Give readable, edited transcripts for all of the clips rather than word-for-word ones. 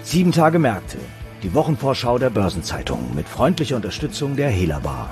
7 Tage Märkte, die Wochenvorschau der Börsenzeitung mit freundlicher Unterstützung der Hela-Bar.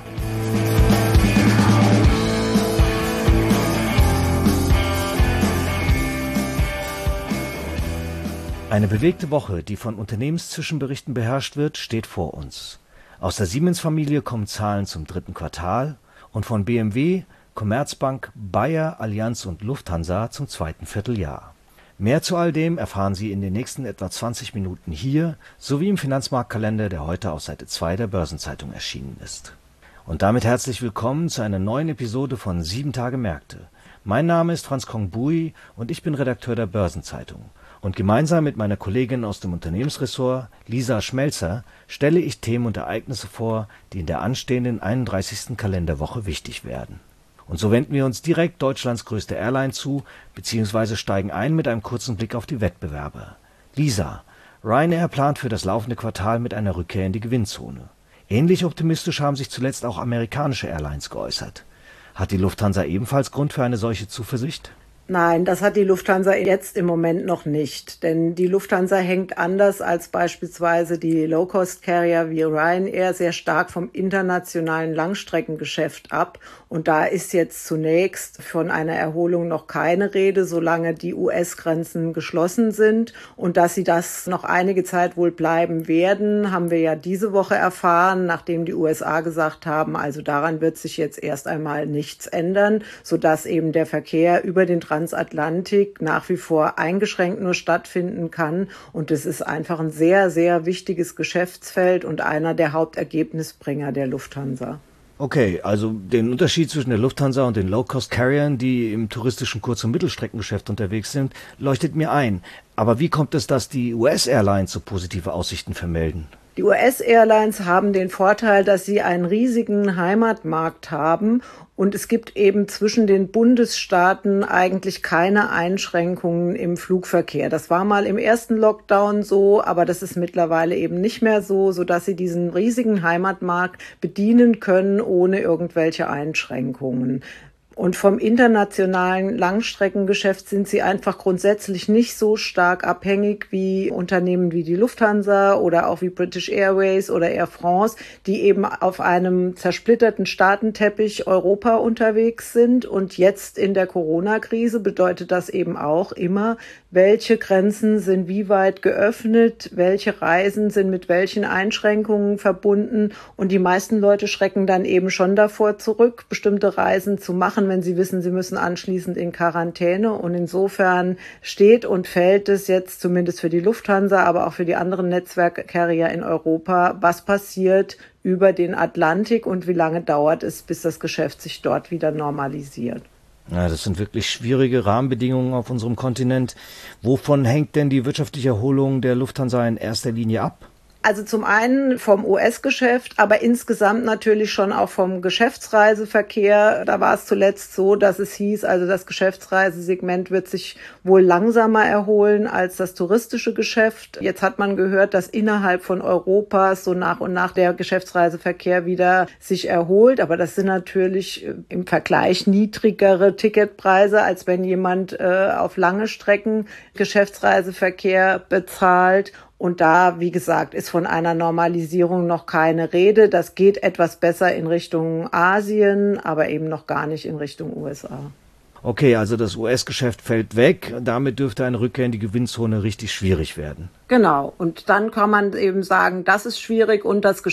Eine bewegte Woche, die von Unternehmenszwischenberichten beherrscht wird, steht vor uns. Aus der Siemens-Familie kommen Zahlen zum 3. Quartal und von BMW, Commerzbank, Bayer, Allianz und Lufthansa zum 2. Vierteljahr. Mehr zu all dem erfahren Sie in den nächsten etwa 20 Minuten hier sowie im Finanzmarktkalender, der heute auf Seite 2 der Börsenzeitung erschienen ist. Und damit herzlich willkommen zu einer neuen Episode von 7 Tage Märkte. Mein Name ist Franz Kong-Bui und ich bin Redakteur der Börsenzeitung. Und gemeinsam mit meiner Kollegin aus dem Unternehmensressort, Lisa Schmelzer, stelle ich Themen und Ereignisse vor, die in der anstehenden 31. Kalenderwoche wichtig werden. Und so wenden wir uns direkt Deutschlands größte Airline zu, beziehungsweise steigen ein mit einem kurzen Blick auf die Wettbewerber. Lisa, Ryanair plant für das laufende Quartal mit einer Rückkehr in die Gewinnzone. Ähnlich optimistisch haben sich zuletzt auch amerikanische Airlines geäußert. Hat die Lufthansa ebenfalls Grund für eine solche Zuversicht? Nein, das hat die Lufthansa jetzt im Moment noch nicht, denn die Lufthansa hängt anders als beispielsweise die Low-Cost-Carrier wie Ryanair sehr stark vom internationalen Langstreckengeschäft ab und da ist jetzt zunächst von einer Erholung noch keine Rede, solange die US-Grenzen geschlossen sind und dass sie das noch einige Zeit wohl bleiben werden, haben wir ja diese Woche erfahren, nachdem die USA gesagt haben, also daran wird sich jetzt erst einmal nichts ändern, sodass eben der Verkehr über den Transatlantik nach wie vor eingeschränkt nur stattfinden kann. Und es ist einfach ein sehr, sehr wichtiges Geschäftsfeld und einer der Hauptergebnisbringer der Lufthansa. Okay, also den Unterschied zwischen der Lufthansa und den Low-Cost-Carriern, die im touristischen Kurz- und Mittelstreckengeschäft unterwegs sind, leuchtet mir ein. Aber wie kommt es, dass die US-Airlines so positive Aussichten vermelden? Die US-Airlines haben den Vorteil, dass sie einen riesigen Heimatmarkt haben und es gibt eben zwischen den Bundesstaaten eigentlich keine Einschränkungen im Flugverkehr. Das war mal im ersten Lockdown so, aber das ist mittlerweile eben nicht mehr so, sodass sie diesen riesigen Heimatmarkt bedienen können ohne irgendwelche Einschränkungen. Und vom internationalen Langstreckengeschäft sind sie einfach grundsätzlich nicht so stark abhängig wie Unternehmen wie die Lufthansa oder auch wie British Airways oder Air France, die eben auf einem zersplitterten Staatenteppich Europa unterwegs sind. Und jetzt in der Corona-Krise bedeutet das eben auch immer, welche Grenzen sind wie weit geöffnet, welche Reisen sind mit welchen Einschränkungen verbunden. Und die meisten Leute schrecken dann eben schon davor zurück, bestimmte Reisen zu machen, wenn sie wissen, sie müssen anschließend in Quarantäne. Und insofern steht und fällt es jetzt zumindest für die Lufthansa, aber auch für die anderen Netzwerkcarrier in Europa, was passiert über den Atlantik und wie lange dauert es, bis das Geschäft sich dort wieder normalisiert. Ja, das sind wirklich schwierige Rahmenbedingungen auf unserem Kontinent. Wovon hängt denn die wirtschaftliche Erholung der Lufthansa in erster Linie ab? Also zum einen vom US-Geschäft, aber insgesamt natürlich schon auch vom Geschäftsreiseverkehr. Da war es zuletzt so, dass es hieß, also das Geschäftsreisesegment wird sich wohl langsamer erholen als das touristische Geschäft. Jetzt hat man gehört, dass innerhalb von Europas so nach und nach der Geschäftsreiseverkehr wieder sich erholt. Aber das sind natürlich im Vergleich niedrigere Ticketpreise, als wenn jemand auf lange Strecken Geschäftsreiseverkehr bezahlt. Und da, wie gesagt, ist von einer Normalisierung noch keine Rede. Das geht etwas besser in Richtung Asien, aber eben noch gar nicht in Richtung USA. Okay, also das US-Geschäft fällt weg. Damit dürfte eine Rückkehr in die Gewinnzone richtig schwierig werden. Genau. Und dann kann man eben sagen, das ist schwierig und das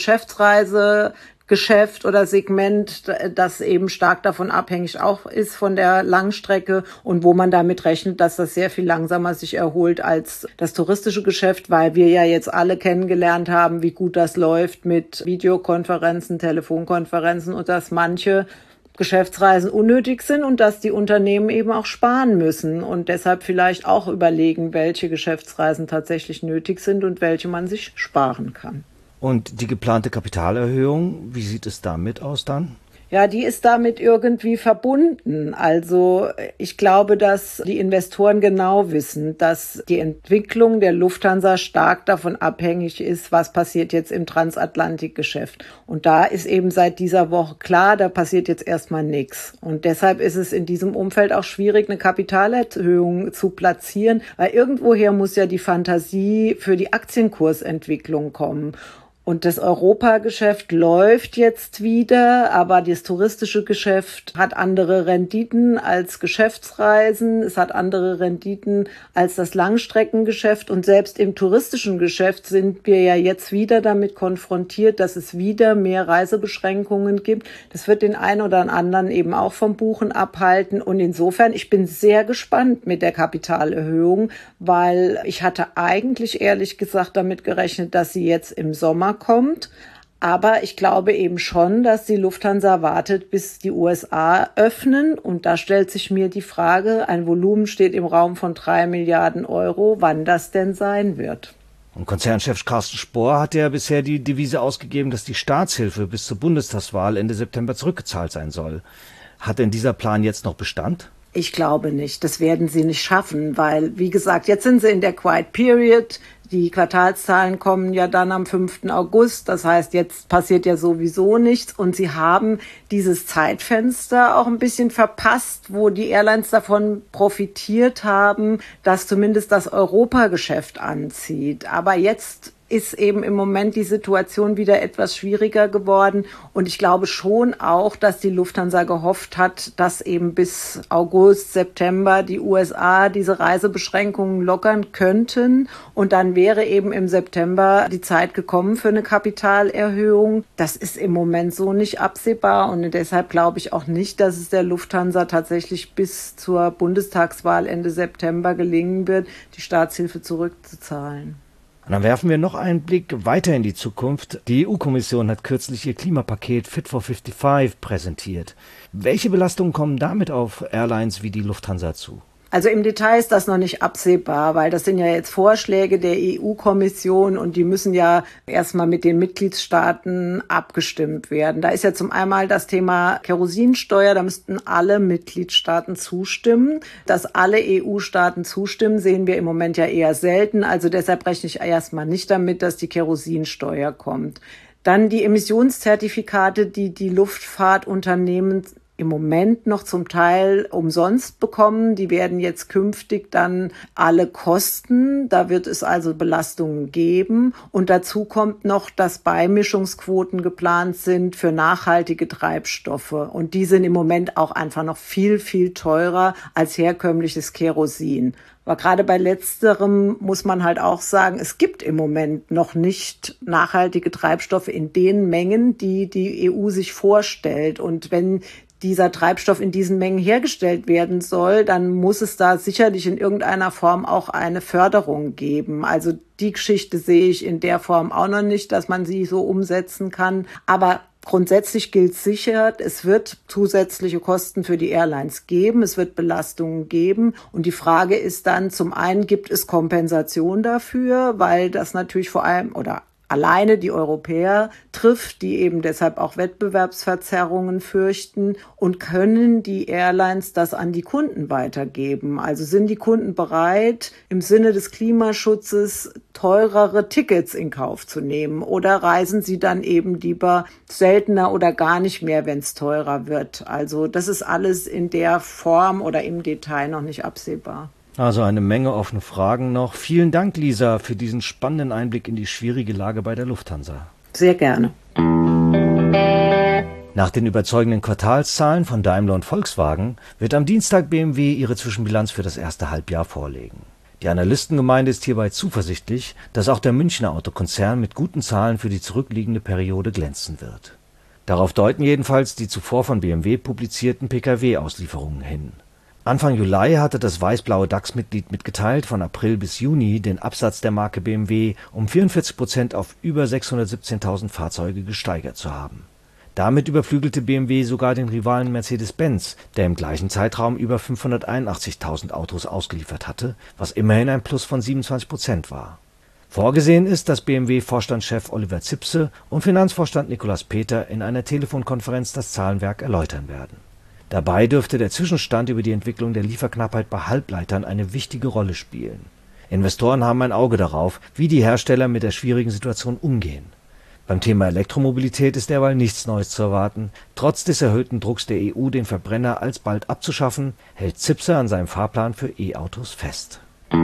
Geschäft oder Segment, das eben stark davon abhängig auch ist von der Langstrecke und wo man damit rechnet, dass das sehr viel langsamer sich erholt als das touristische Geschäft, weil wir ja jetzt alle kennengelernt haben, wie gut das läuft mit Videokonferenzen, Telefonkonferenzen und dass manche Geschäftsreisen unnötig sind und dass die Unternehmen eben auch sparen müssen und deshalb vielleicht auch überlegen, welche Geschäftsreisen tatsächlich nötig sind und welche man sich sparen kann. Und die geplante Kapitalerhöhung, wie sieht es damit aus dann? Ja, die ist damit irgendwie verbunden. Also ich glaube, dass die Investoren genau wissen, dass die Entwicklung der Lufthansa stark davon abhängig ist, was passiert jetzt im Transatlantikgeschäft. Und da ist eben seit dieser Woche klar, da passiert jetzt erstmal nichts. Und deshalb ist es in diesem Umfeld auch schwierig, eine Kapitalerhöhung zu platzieren, weil irgendwoher muss ja die Fantasie für die Aktienkursentwicklung kommen. Und das Europageschäft läuft jetzt wieder, aber das touristische Geschäft hat andere Renditen als Geschäftsreisen. Es hat andere Renditen als das Langstreckengeschäft. Und selbst im touristischen Geschäft sind wir ja jetzt wieder damit konfrontiert, dass es wieder mehr Reisebeschränkungen gibt. Das wird den einen oder anderen eben auch vom Buchen abhalten. Und insofern, ich bin sehr gespannt mit der Kapitalerhöhung, weil ich hatte eigentlich ehrlich gesagt damit gerechnet, dass sie jetzt im Sommer kommt. Aber ich glaube eben schon, dass die Lufthansa wartet, bis die USA öffnen. Und da stellt sich mir die Frage, ein Volumen steht im Raum von 3 Milliarden Euro, wann das denn sein wird. Und Konzernchef Carsten Spohr hat ja bisher die Devise ausgegeben, dass die Staatshilfe bis zur Bundestagswahl Ende September zurückgezahlt sein soll. Hat denn dieser Plan jetzt noch Bestand? Ich glaube nicht. Das werden sie nicht schaffen, weil, wie gesagt, jetzt sind sie in der Quiet Period. Die Quartalszahlen kommen ja dann am 5. August. Das heißt, jetzt passiert ja sowieso nichts. Und sie haben dieses Zeitfenster auch ein bisschen verpasst, wo die Airlines davon profitiert haben, dass zumindest das Europageschäft anzieht. Aber jetzt ist eben im Moment die Situation wieder etwas schwieriger geworden. Und ich glaube schon auch, dass die Lufthansa gehofft hat, dass eben bis August, September die USA diese Reisebeschränkungen lockern könnten. Und dann wäre eben im September die Zeit gekommen für eine Kapitalerhöhung. Das ist im Moment so nicht absehbar. Und deshalb glaube ich auch nicht, dass es der Lufthansa tatsächlich bis zur Bundestagswahl Ende September gelingen wird, die Staatshilfe zurückzuzahlen. Und dann werfen wir noch einen Blick weiter in die Zukunft. Die EU-Kommission hat kürzlich ihr Klimapaket Fit for 55 präsentiert. Welche Belastungen kommen damit auf Airlines wie die Lufthansa zu? Also im Detail ist das noch nicht absehbar, weil das sind ja jetzt Vorschläge der EU-Kommission und die müssen ja erstmal mit den Mitgliedstaaten abgestimmt werden. Da ist ja zum einen das Thema Kerosinsteuer, da müssten alle Mitgliedstaaten zustimmen. Dass alle EU-Staaten zustimmen, sehen wir im Moment ja eher selten. Also deshalb rechne ich erstmal nicht damit, dass die Kerosinsteuer kommt. Dann die Emissionszertifikate, die die Luftfahrtunternehmen im Moment noch zum Teil umsonst bekommen. Die werden jetzt künftig dann alle kosten. Da wird es also Belastungen geben. Und dazu kommt noch, dass Beimischungsquoten geplant sind für nachhaltige Treibstoffe. Und die sind im Moment auch einfach noch viel, viel teurer als herkömmliches Kerosin. Aber gerade bei letzterem muss man halt auch sagen, es gibt im Moment noch nicht nachhaltige Treibstoffe in den Mengen, die die EU sich vorstellt. Und wenn dieser Treibstoff in diesen Mengen hergestellt werden soll, dann muss es da sicherlich in irgendeiner Form auch eine Förderung geben. Also die Geschichte sehe ich in der Form auch noch nicht, dass man sie so umsetzen kann. Aber grundsätzlich gilt sicher, es wird zusätzliche Kosten für die Airlines geben, es wird Belastungen geben. Und die Frage ist dann, zum einen gibt es Kompensation dafür, weil das natürlich vor allem oder alleine die Europäer trifft, die eben deshalb auch Wettbewerbsverzerrungen fürchten, und können die Airlines das an die Kunden weitergeben? Also sind die Kunden bereit, im Sinne des Klimaschutzes teurere Tickets in Kauf zu nehmen, oder reisen sie dann eben lieber seltener oder gar nicht mehr, wenn es teurer wird? Also das ist alles in der Form oder im Detail noch nicht absehbar. Also eine Menge offene Fragen noch. Vielen Dank, Lisa, für diesen spannenden Einblick in die schwierige Lage bei der Lufthansa. Sehr gerne. Nach den überzeugenden Quartalszahlen von Daimler und Volkswagen wird am Dienstag BMW ihre Zwischenbilanz für das erste Halbjahr vorlegen. Die Analystengemeinde ist hierbei zuversichtlich, dass auch der Münchner Autokonzern mit guten Zahlen für die zurückliegende Periode glänzen wird. Darauf deuten jedenfalls die zuvor von BMW publizierten Pkw-Auslieferungen hin. Anfang Juli hatte das weiß-blaue DAX-Mitglied mitgeteilt, von April bis Juni den Absatz der Marke BMW um 44% auf über 617.000 Fahrzeuge gesteigert zu haben. Damit überflügelte BMW sogar den Rivalen Mercedes-Benz, der im gleichen Zeitraum über 581.000 Autos ausgeliefert hatte, was immerhin ein Plus von 27% war. Vorgesehen ist, dass BMW-Vorstandschef Oliver Zipse und Finanzvorstand Nicolas Peter in einer Telefonkonferenz das Zahlenwerk erläutern werden. Dabei dürfte der Zwischenstand über die Entwicklung der Lieferknappheit bei Halbleitern eine wichtige Rolle spielen. Investoren haben ein Auge darauf, wie die Hersteller mit der schwierigen Situation umgehen. Beim Thema Elektromobilität ist derweil nichts Neues zu erwarten. Trotz des erhöhten Drucks der EU, den Verbrenner alsbald abzuschaffen, hält Zipse an seinem Fahrplan für E-Autos fest.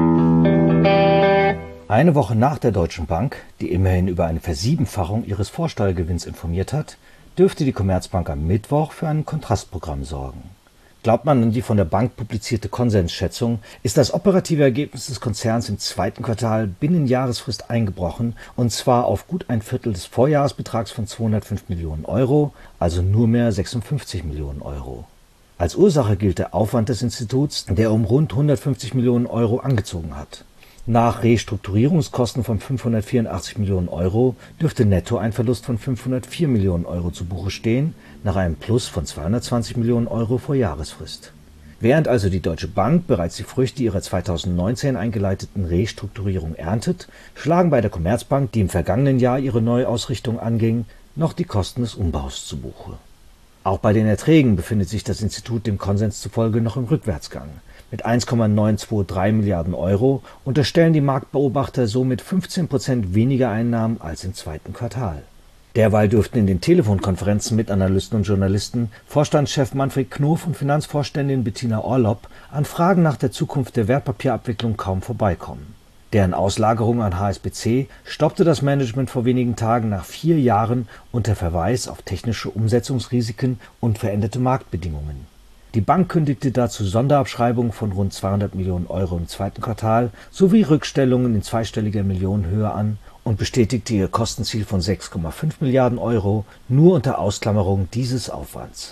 Eine Woche nach der Deutschen Bank, die immerhin über eine Versiebenfachung ihres Vorsteuergewinns informiert hat, dürfte die Commerzbank am Mittwoch für ein Kontrastprogramm sorgen. Glaubt man an die von der Bank publizierte Konsensschätzung, ist das operative Ergebnis des Konzerns im zweiten Quartal binnen Jahresfrist eingebrochen, und zwar auf gut ein Viertel des Vorjahresbetrags von 205 Millionen Euro, also nur mehr 56 Millionen Euro. Als Ursache gilt der Aufwand des Instituts, der um rund 150 Millionen Euro angezogen hat. Nach Restrukturierungskosten von 584 Millionen Euro dürfte netto ein Verlust von 504 Millionen Euro zu Buche stehen, nach einem Plus von 220 Millionen Euro vor Jahresfrist. Während also die Deutsche Bank bereits die Früchte ihrer 2019 eingeleiteten Restrukturierung erntet, schlagen bei der Commerzbank, die im vergangenen Jahr ihre Neuausrichtung anging, noch die Kosten des Umbaus zu Buche. Auch bei den Erträgen befindet sich das Institut dem Konsens zufolge noch im Rückwärtsgang. Mit 1,923 Milliarden Euro unterstellen die Marktbeobachter somit 15% weniger Einnahmen als im zweiten Quartal. Derweil dürften in den Telefonkonferenzen mit Analysten und Journalisten Vorstandschef Manfred Knof und Finanzvorständin Bettina Orlopp an Fragen nach der Zukunft der Wertpapierabwicklung kaum vorbeikommen. Deren Auslagerung an HSBC stoppte das Management vor wenigen Tagen nach 4 Jahren unter Verweis auf technische Umsetzungsrisiken und veränderte Marktbedingungen. Die Bank kündigte dazu Sonderabschreibungen von rund 200 Millionen Euro im zweiten Quartal sowie Rückstellungen in zweistelliger Millionenhöhe an und bestätigte ihr Kostenziel von 6,5 Milliarden Euro nur unter Ausklammerung dieses Aufwands.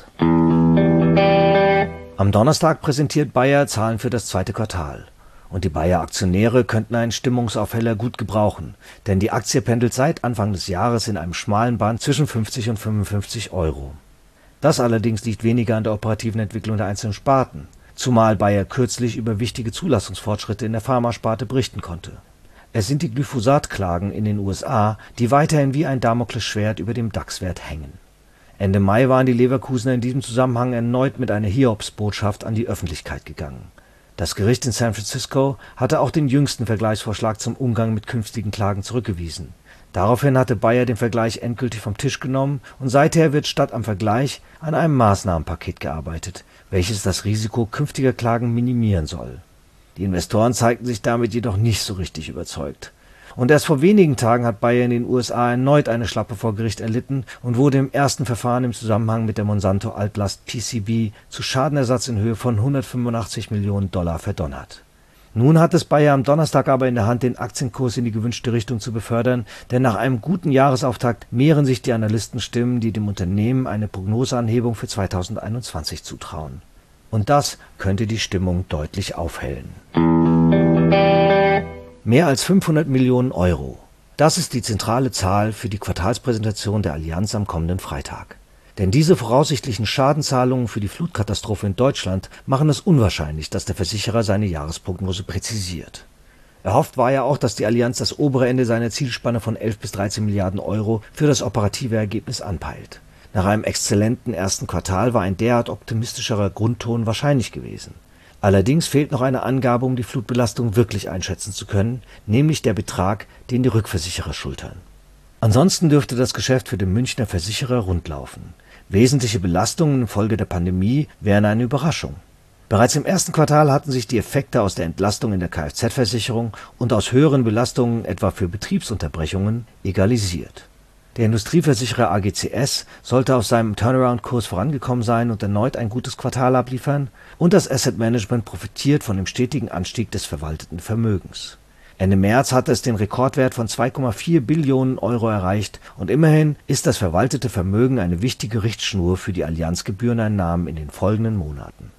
Am Donnerstag präsentiert Bayer Zahlen für das zweite Quartal. Und die Bayer-Aktionäre könnten einen Stimmungsaufheller gut gebrauchen, denn die Aktie pendelt seit Anfang des Jahres in einem schmalen Band zwischen 50 und 55 Euro. Das allerdings liegt weniger an der operativen Entwicklung der einzelnen Sparten, zumal Bayer kürzlich über wichtige Zulassungsfortschritte in der Pharmasparte berichten konnte. Es sind die Glyphosat-Klagen in den USA, die weiterhin wie ein Damoklesschwert über dem DAX-Wert hängen. Ende Mai waren die Leverkusener in diesem Zusammenhang erneut mit einer Hiobsbotschaft an die Öffentlichkeit gegangen. Das Gericht in San Francisco hatte auch den jüngsten Vergleichsvorschlag zum Umgang mit künftigen Klagen zurückgewiesen. Daraufhin hatte Bayer den Vergleich endgültig vom Tisch genommen und seither wird statt am Vergleich an einem Maßnahmenpaket gearbeitet, welches das Risiko künftiger Klagen minimieren soll. Die Investoren zeigten sich damit jedoch nicht so richtig überzeugt. Und erst vor wenigen Tagen hat Bayer in den USA erneut eine Schlappe vor Gericht erlitten und wurde im ersten Verfahren im Zusammenhang mit der Monsanto-Altlast PCB zu Schadenersatz in Höhe von 185 Millionen Dollar verdonnert. Nun hat es Bayer am Donnerstag aber in der Hand, den Aktienkurs in die gewünschte Richtung zu befördern, denn nach einem guten Jahresauftakt mehren sich die Analystenstimmen, die dem Unternehmen eine Prognoseanhebung für 2021 zutrauen. Und das könnte die Stimmung deutlich aufhellen. Mehr als 500 Millionen Euro. Das ist die zentrale Zahl für die Quartalspräsentation der Allianz am kommenden Freitag. Denn diese voraussichtlichen Schadenzahlungen für die Flutkatastrophe in Deutschland machen es unwahrscheinlich, dass der Versicherer seine Jahresprognose präzisiert. Erhofft war ja auch, dass die Allianz das obere Ende seiner Zielspanne von 11 bis 13 Milliarden Euro für das operative Ergebnis anpeilt. Nach einem exzellenten ersten Quartal war ein derart optimistischerer Grundton wahrscheinlich gewesen. Allerdings fehlt noch eine Angabe, um die Flutbelastung wirklich einschätzen zu können, nämlich der Betrag, den die Rückversicherer schultern. Ansonsten dürfte das Geschäft für den Münchner Versicherer rund laufen. Wesentliche Belastungen infolge der Pandemie wären eine Überraschung. Bereits im ersten Quartal hatten sich die Effekte aus der Entlastung in der Kfz-Versicherung und aus höheren Belastungen etwa für Betriebsunterbrechungen egalisiert. Der Industrieversicherer AGCS sollte auf seinem Turnaround-Kurs vorangekommen sein und erneut ein gutes Quartal abliefern, und das Asset Management profitiert von dem stetigen Anstieg des verwalteten Vermögens. Ende März hatte es den Rekordwert von 2,4 Billionen Euro erreicht und immerhin ist das verwaltete Vermögen eine wichtige Richtschnur für die Allianz-Gebühreneinnahmen in den folgenden Monaten.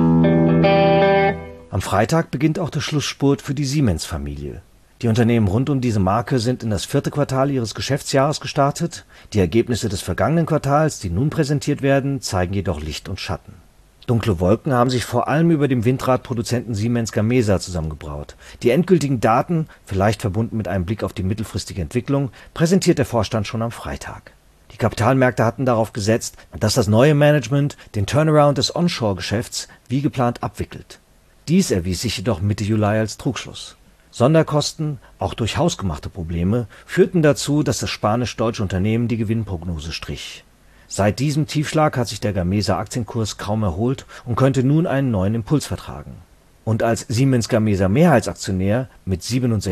Am Freitag beginnt auch der Schlussspurt für die Siemens-Familie. Die Unternehmen rund um diese Marke sind in das 4. Quartal ihres Geschäftsjahres gestartet. Die Ergebnisse des vergangenen Quartals, die nun präsentiert werden, zeigen jedoch Licht und Schatten. Dunkle Wolken haben sich vor allem über dem Windradproduzenten Siemens Gamesa zusammengebraut. Die endgültigen Daten, vielleicht verbunden mit einem Blick auf die mittelfristige Entwicklung, präsentiert der Vorstand schon am Freitag. Die Kapitalmärkte hatten darauf gesetzt, dass das neue Management den Turnaround des Onshore-Geschäfts wie geplant abwickelt. Dies erwies sich jedoch Mitte Juli als Trugschluss. Sonderkosten, auch durch hausgemachte Probleme, führten dazu, dass das spanisch-deutsche Unternehmen die Gewinnprognose strich. Seit diesem Tiefschlag hat sich der Gamesa-Aktienkurs kaum erholt und könnte nun einen neuen Impuls vertragen. Und als Siemens Gamesa Mehrheitsaktionär mit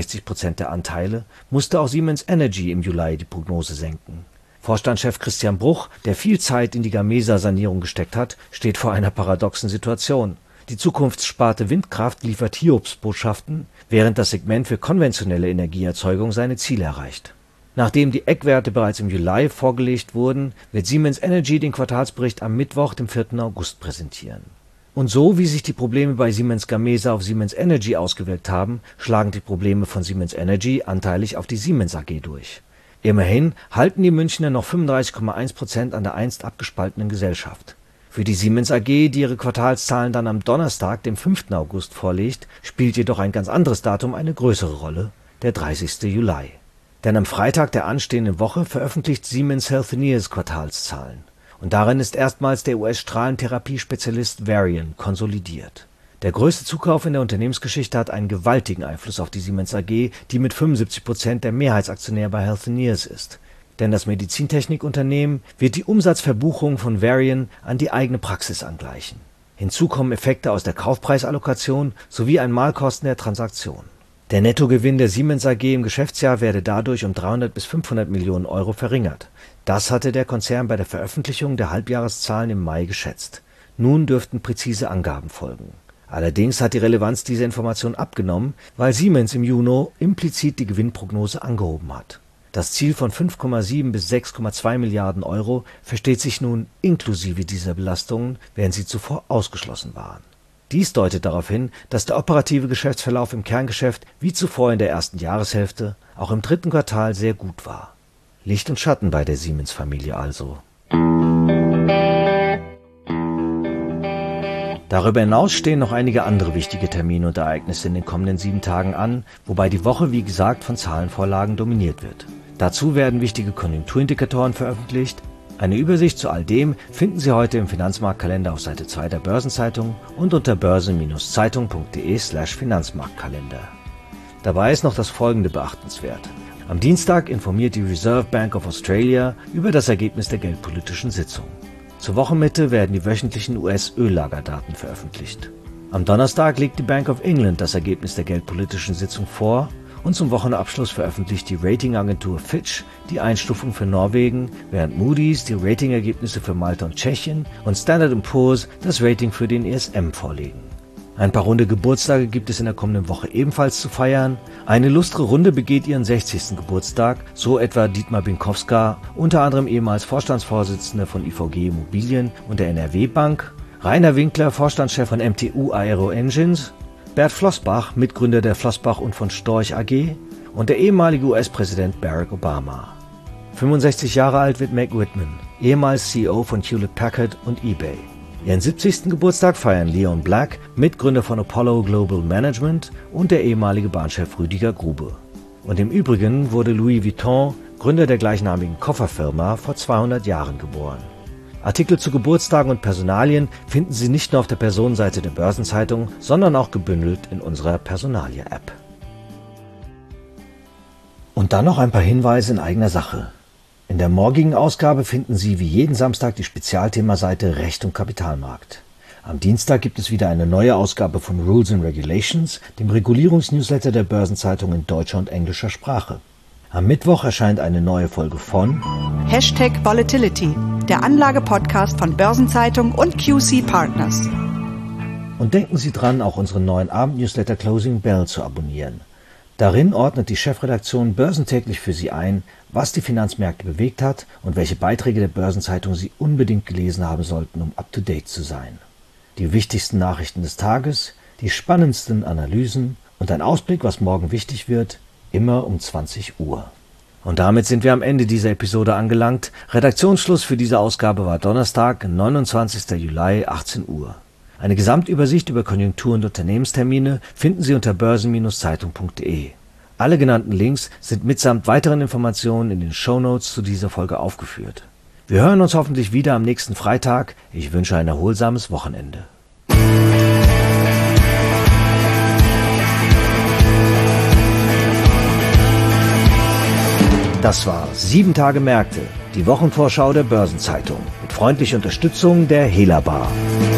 67% der Anteile musste auch Siemens Energy im Juli die Prognose senken. Vorstandschef Christian Bruch, der viel Zeit in die Gamesa-Sanierung gesteckt hat, steht vor einer paradoxen Situation. Die Zukunftssparte Windkraft liefert Hiobsbotschaften, während das Segment für konventionelle Energieerzeugung seine Ziele erreicht. Nachdem die Eckwerte bereits im Juli vorgelegt wurden, wird Siemens Energy den Quartalsbericht am Mittwoch, dem 4. August, präsentieren. Und so wie sich die Probleme bei Siemens Gamesa auf Siemens Energy ausgewirkt haben, schlagen die Probleme von Siemens Energy anteilig auf die Siemens AG durch. Immerhin halten die Münchner noch 35,1% an der einst abgespaltenen Gesellschaft. Für die Siemens AG, die ihre Quartalszahlen dann am Donnerstag, dem 5. August, vorlegt, spielt jedoch ein ganz anderes Datum eine größere Rolle, der 30. Juli. Denn am Freitag der anstehenden Woche veröffentlicht Siemens Healthineers Quartalszahlen. Und darin ist erstmals der US-Strahlentherapie-Spezialist Varian konsolidiert. Der größte Zukauf in der Unternehmensgeschichte hat einen gewaltigen Einfluss auf die Siemens AG, die mit 75% der Mehrheitsaktionär bei Healthineers ist. Denn das Medizintechnikunternehmen wird die Umsatzverbuchung von Varian an die eigene Praxis angleichen. Hinzu kommen Effekte aus der Kaufpreisallokation sowie Einmalkosten der Transaktion. Der Nettogewinn der Siemens AG im Geschäftsjahr werde dadurch um 300 bis 500 Millionen Euro verringert. Das hatte der Konzern bei der Veröffentlichung der Halbjahreszahlen im Mai geschätzt. Nun dürften präzise Angaben folgen. Allerdings hat die Relevanz dieser Information abgenommen, weil Siemens im Juni implizit die Gewinnprognose angehoben hat. Das Ziel von 5,7 bis 6,2 Milliarden Euro versteht sich nun inklusive dieser Belastungen, während sie zuvor ausgeschlossen waren. Dies deutet darauf hin, dass der operative Geschäftsverlauf im Kerngeschäft wie zuvor in der ersten Jahreshälfte auch im dritten Quartal sehr gut war. Licht und Schatten bei der Siemens-Familie also. Darüber hinaus stehen noch einige andere wichtige Termine und Ereignisse in den kommenden 7 Tagen an, wobei die Woche wie gesagt von Zahlenvorlagen dominiert wird. Dazu werden wichtige Konjunkturindikatoren veröffentlicht. Eine Übersicht zu all dem finden Sie heute im Finanzmarktkalender auf Seite 2 der Börsenzeitung und unter börsen-zeitung.de/Finanzmarktkalender. Dabei ist noch das Folgende beachtenswert. Am Dienstag informiert die Reserve Bank of Australia über das Ergebnis der geldpolitischen Sitzung. Zur Wochenmitte werden die wöchentlichen US-Öllagerdaten veröffentlicht. Am Donnerstag legt die Bank of England das Ergebnis der geldpolitischen Sitzung vor und zum Wochenabschluss veröffentlicht die Ratingagentur Fitch die Einstufung für Norwegen, während Moody's die Ratingergebnisse für Malta und Tschechien und Standard & Poor's das Rating für den ESM vorlegen. Ein paar runde Geburtstage gibt es in der kommenden Woche ebenfalls zu feiern. Eine illustre Runde begeht ihren 60. Geburtstag, so etwa Dietmar Binkowska, unter anderem ehemals Vorstandsvorsitzender von IVG Immobilien und der NRW Bank, Rainer Winkler, Vorstandschef von MTU Aero Engines, Bert Flossbach, Mitgründer der Flossbach und von Storch AG und der ehemalige US-Präsident Barack Obama. 65 Jahre alt wird Meg Whitman, ehemals CEO von Hewlett Packard und eBay. Ihren 70. Geburtstag feiern Leon Black, Mitgründer von Apollo Global Management und der ehemalige Bahnchef Rüdiger Grube. Und im Übrigen wurde Louis Vuitton, Gründer der gleichnamigen Kofferfirma, vor 200 Jahren geboren. Artikel zu Geburtstagen und Personalien finden Sie nicht nur auf der Personenseite der Börsenzeitung, sondern auch gebündelt in unserer Personalie-App. Und dann noch ein paar Hinweise in eigener Sache. In der morgigen Ausgabe finden Sie wie jeden Samstag die Spezialthemaseite Recht und Kapitalmarkt. Am Dienstag gibt es wieder eine neue Ausgabe von Rules and Regulations, dem Regulierungsnewsletter der Börsenzeitung in deutscher und englischer Sprache. Am Mittwoch erscheint eine neue Folge von #Volatility, der Anlage-Podcast von Börsenzeitung und QC Partners. Und denken Sie dran, auch unseren neuen Abend-Newsletter Closing Bell zu abonnieren. Darin ordnet die Chefredaktion börsentäglich für Sie ein, was die Finanzmärkte bewegt hat und welche Beiträge der Börsenzeitung Sie unbedingt gelesen haben sollten, um up-to-date zu sein. Die wichtigsten Nachrichten des Tages, die spannendsten Analysen und ein Ausblick, was morgen wichtig wird, immer um 20 Uhr. Und damit sind wir am Ende dieser Episode angelangt. Redaktionsschluss für diese Ausgabe war Donnerstag, 29. Juli, 18 Uhr. Eine Gesamtübersicht über Konjunktur- und Unternehmenstermine finden Sie unter börsen-zeitung.de. Alle genannten Links sind mitsamt weiteren Informationen in den Shownotes zu dieser Folge aufgeführt. Wir hören uns hoffentlich wieder am nächsten Freitag. Ich wünsche ein erholsames Wochenende. Das war 7 Tage Märkte, die Wochenvorschau der Börsenzeitung mit freundlicher Unterstützung der Hela Bar.